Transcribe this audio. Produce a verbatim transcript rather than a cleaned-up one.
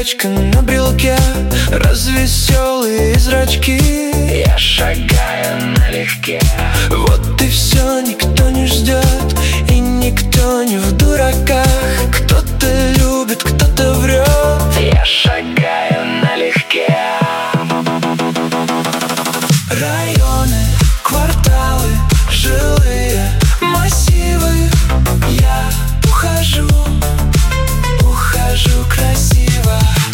сердечко на брелке, развеселые зрачки. Я шагаю налегке. Вот и все, никто не ждет, и никто не в дураках. Кто-то любит, кто-то врет. Я шагаю налегке. Районы, кварталы, жилые массивы. Я ухожу, ухожу красиво.